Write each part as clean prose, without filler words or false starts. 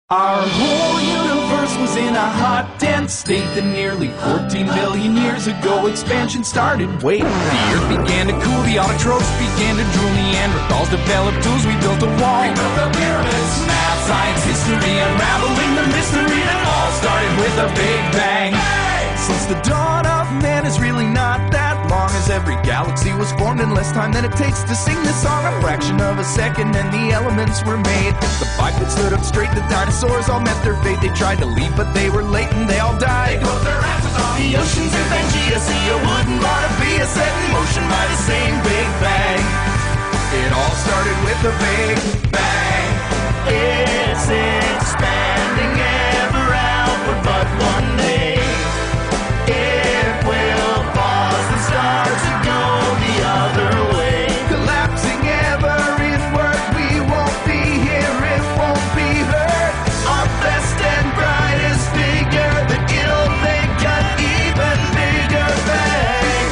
Our whole universe was in a hot, dense state that nearly 14 billion years ago expansion started. Wait, the earth began to cool, the autotrophs began to drool, Neanderthals developed tools, we built a wall. We built the pyramids. Math, science, history, unraveling the mystery that all started with a big bang. Hey! Since the dawn of man is really not that long, as every galaxy was formed in less time than it takes to sing this song. A fraction of a second and the elements were made. The bipeds stood up straight, the dinosaurs all met their fate. They tried to leave but they were late and they all died. They closed their asses off. The oceans in Pangea, see a wooden Barnabia set in motion by the same Big Bang. It all started with a Big Bang. It's expanding ever outward, but one day it will pause and start to go the other way. Collapsing ever inward, we won't be here, it won't be heard. Our best and brightest figure, that it'll make an even bigger bang.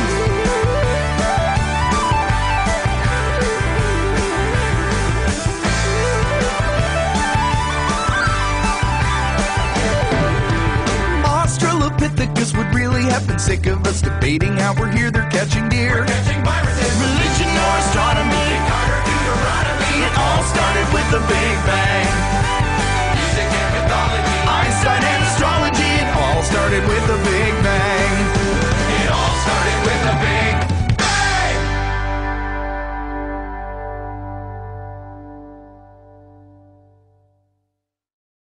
Australopithecus would really have been sick of us debating how we're here, they're catching deer. We're catching viruses. Religion or astronomy, it all started with the Big Bang. Music and mythology, Einstein and astrology, it all started with the Big Bang.